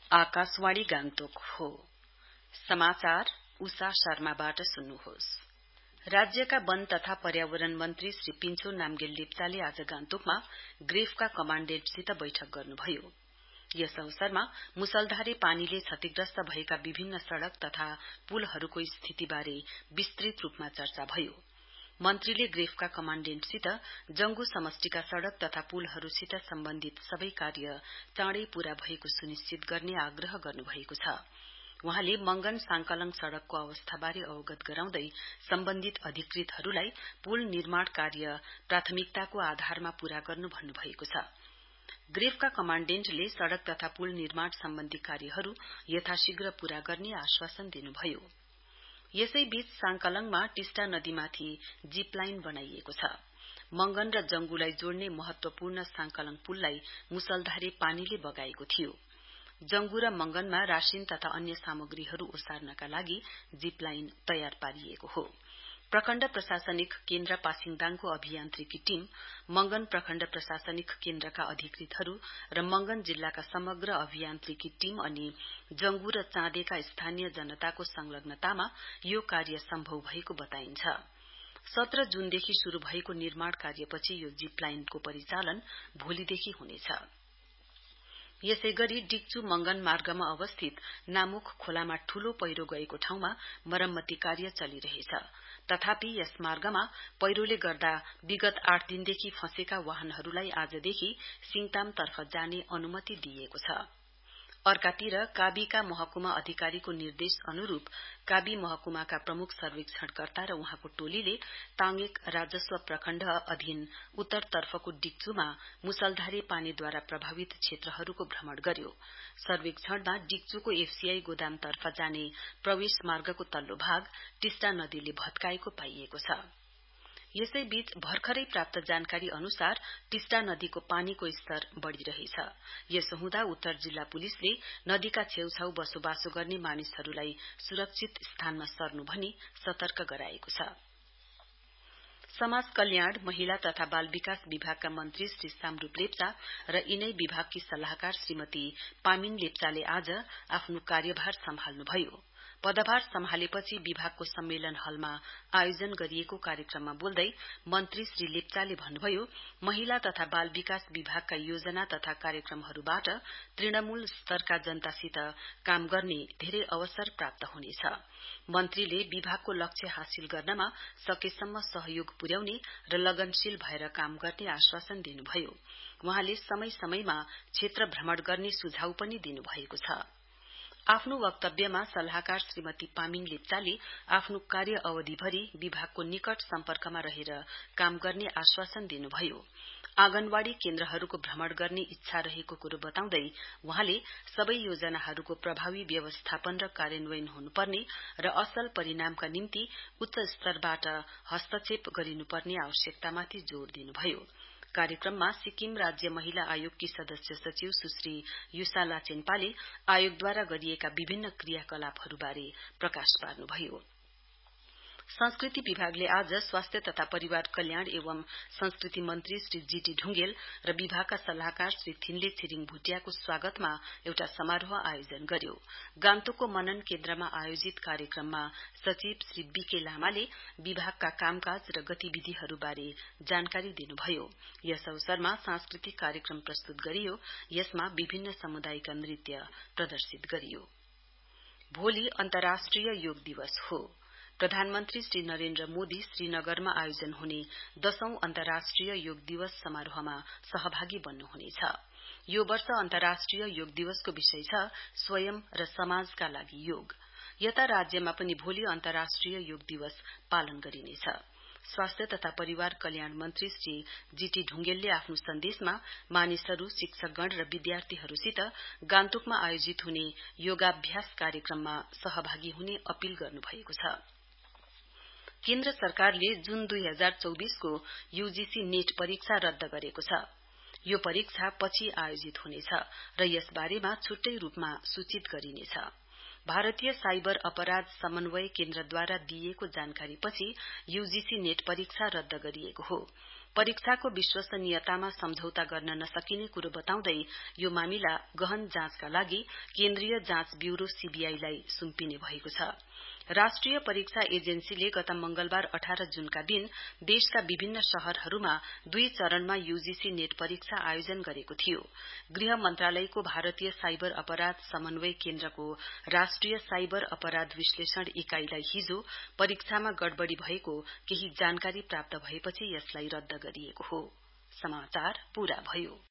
आकाशवाणी गान्तोक हो। समाचार उषा शर्माबाट सुन्नुहोस्। राज्यका वन तथा पर्यावरण मन्त्री श्री पिन्छो नाम्गेल लेप्चाले आज गान्तोकमा ग्रेफका कमाण्डेन्टसित बैठक गर्नुभयो। यस अवसरमा मुसलधारे पानीले क्षतिग्रस्त भएका विभिन्न सड़क तथा पुलहरूको स्थितिबारे विस्तृत रूपमा चर्चा भयो। मन्त्रीले ग्रेफका कमाण्डेन्टसित जंगु समष्टिका सड़क तथा पुलहरूसित सम्बन्धित सबै कार्य चाँडै पूरा भएको सुनिश्चित गर्ने आग्रह गर्नुभएको छ। वहाँले मंगन सांकलङ सड़कको अवस्थाबारे अवगत गराउँदै सम्बन्धित अधिकृतहरूलाई पुल निर्माण कार्य प्राथमिकताको आधारमा पूरा गर्नु भन्नुभएको छ। ग्रेफका कमाण्डेन्टले सड़क तथा पुल निर्माण सम्बन्धी कार्यहरू यथाशीघ्र पूरा गर्ने आश्वासन दिनुभयो। यसैबीच सांकलङमा टिस्टा नदीमाथि जीप लाइन बनाइएको छ। मंगन र जंगुलाई जोड्ने महत्वपूर्ण सांकलङ पुललाई मुसलधारे पानीले बगाएको थियो। जंगु र मंगनमा राशिन तथा अन्य सामग्रीहरू ओसार्नका लागि जीप लाइन तयार पारिएको हो। प्रखण्ड प्रशासनिक केन्द्र पासिङदाङको अभियान्त्रिकी टीम, मंगन प्रखण्ड प्रशासनिक केन्द्रका अधिकृतहरू र मंगन जिल्लाका समग्र अभियान्त्रिकी टीम अनि जंगु र चाँदेका स्थानीय जनताको संलग्नतामा यो कार्य सम्भव भएको बताइन्छ। 17 जुनदेखि शुरु भएको निर्माण कार्यपछि यो जीप लाइनको परिचालन भोलिदेखि हुनेछ। यसैगरी डिक्चु मंगन मार्गमा अवस्थित नामुख खोलामा ठूलो पहिरो गएको ठाउँमा मरम्मति कार्य चलिरहेछ। तथापि यस मार्गमा पहिरोले गर्दा विगत 8 दिनदेखि फँसेका वाहनहरूलाई आजदेखि सिङताम तर्फ जाने अनुमति दिइएको छ। अर्कातिर काबीका महकुमा अधिकारीको निर्देश अनुरूप काबी महकुमाका प्रमुख सर्वेक्षणकर्ता र उहाँको टोलीले ताङेक राजस्व प्रखण्ड अधीन उत्तरतर्फको डिक्चुमा मुसलधारे पानीद्वारा प्रभावित क्षेत्रहरूको भ्रमण गर्यो। सर्वेक्षणमा डिक्चुको एफसीआई गोदामतर्फ जाने प्रवेश मार्गको तल्लो भाग टिस्टा नदीले भत्काएको पाइएको छ। यसैबीच भर्खरै प्राप्त जानकारी अनुसार टिस्टा नदीको पानीको स्तर बढ़िरहेछ। यसो हुँदा उत्तर जिल्ला पुलिसले नदीका छेउछाउ बसोबासो गर्ने मानिसहरूलाई सुरक्षित स्थानमा सर्नु भनी सतर्क गराएको छ। समाज कल्याण, महिला तथा बाल विकास विभागका मन्त्री श्री सामरूप लेप्चा र यिनै विभागकी सल्लाहकार श्रीमती पामिन लेप्चाले आज आफ्नो कार्यभार सम्हाल्नुभयो। पदभार सम्हालेपछि विभागको सम्मेलन हलमा आयोजन गरिएको कार्यक्रममा बोल्दै मन्त्री श्री लेप्चाले भन्नुभयो, महिला तथा बाल विकास विभागका योजना तथा कार्यक्रमहरूबाट तृणमूल स्तरका जनतासित काम गर्ने धेरै अवसर प्राप्त हुनेछ। मन्त्रीले विभागको लक्ष्य हासिल गर्नमा सकेसम्म सहयोग पुर्याउने र लगनशील भएर काम गर्ने आश्वासन दिनुभयो। वहाँले समय समयमा क्षेत्र भ्रमण गर्ने सुझाव पनि दिनुभएको छ। आफ्नो वक्तव्यमा सल्लाहकार श्रीमती पामिङ लेप्चाले आफ्नो कार्य अवधिभरि विभागको निकट सम्पर्कमा रहेर काम गर्ने आश्वासन दिनुभयो। आँगनवाड़ी केन्द्रहरूको भ्रमण गर्ने इच्छा रहेको कुरो बताउँदै वहाँले सबै योजनाहरूको प्रभावी व्यवस्थापन र कार्यान्वयन हुनुपर्ने र असल परिणामका निम्ति उच्च स्तरबाट हस्तक्षेप गरिनुपर्ने आवश्यकतामाथि जोड़ दिनुभयो। कार्यक्रममा सिक्किम राज्य महिला आयोगकी सदस्य सचिव सुश्री युसा लाचेनपाले आयोगद्वारा गरिएका विभिन्न क्रियाकलापहरूबारे प्रकाश पार्नुभयो। संस्कृति विभागले आज स्वास्थ्य तथा परिवार कल्याण एवं संस्कृति मन्त्री श्री जीटी ढुङ्गेल र विभागका सल्लाहकार श्री थिन्ले छिरिङ भुटियाको स्वागतमा एउटा समारोह आयोजन गर्यो। गान्तोकको मनन केन्द्रमा आयोजित कार्यक्रममा सचिव श्री बीके लामाले विभागका कामकाज र गतिविधिहरूबारे जानकारी दिनुभयो। यस अवसरमा सांस्कृतिक कार्यक्रम प्रस्तुत गरियो। यसमा विभिन्न समुदायका नृत्य प्रदर्शित गरियो। भोलि अन्तर्राष्ट्रिय योग दिवस हो। प्रधानमन्त्री श्री नरेन्द्र मोदी श्रीनगरमा आयोजन हुने 10औं अन्तर्राष्ट्रिय योग दिवस समारोहमा सहभागी बन्नुहुनेछ। यो वर्ष अन्तर्राष्ट्रिय योग दिवसको विषय छ स्वयं र समाजका लागि योग। यता राज्यमा पनि भोलि अन्तर्राष्ट्रिय योग दिवस पालन गरिनेछ। स्वास्थ्य तथा परिवार कल्याण मन्त्री श्री जीटी ढुङ्गेलले आफ्नो सन्देशमा मानिसहरू, शिक्षकगण र विद्यार्थीहरूसित गान्तोकमा आयोजित हुने योगाभ्यास कार्यक्रममा सहभागी हुने अपील गर्नुभएको छ। केन्द्र सरकारले जुन 2024 को यूजीसी नेट परीक्षा रद्द गरेको छ। यो परीक्षा पछि आयोजित हुनेछ र यसबारेमा छुट्टै रूपमा सूचित गरिनेछ। भारतीय साइबर अपराध समन्वय केन्द्रद्वारा दिइएको जानकारीपछि यूजीसी नेट परीक्षा रद्द गरिएको हो। परीक्षाको विश्वसनीयतामा सम्झौता गर्न नसकिने कुरो बताउँदै यो मामिला गहन जाँचका लागि केन्द्रीय जाँच ब्यूरो सीबीआई लाई सुम्पिने भएको छ। राष्ट्रिय परीक्षा एजेन्सीले गत मंगलबार 18 जुनका दिन देशका विभिन्न शहरहरुमा 2 चरणमा यूजीसी नेट परीक्षा आयोजन गरेको थियो। गृह मन्त्रालयको भारतीय साइबर अपराध समन्वय केन्द्रको राष्ट्रिय साइबर अपराध विश्लेषण इकाइलाई हिजो परीक्षामा गडबडी भएको केही जानकारी प्राप्त भएपछि यसलाई रद्द गरिएको हो।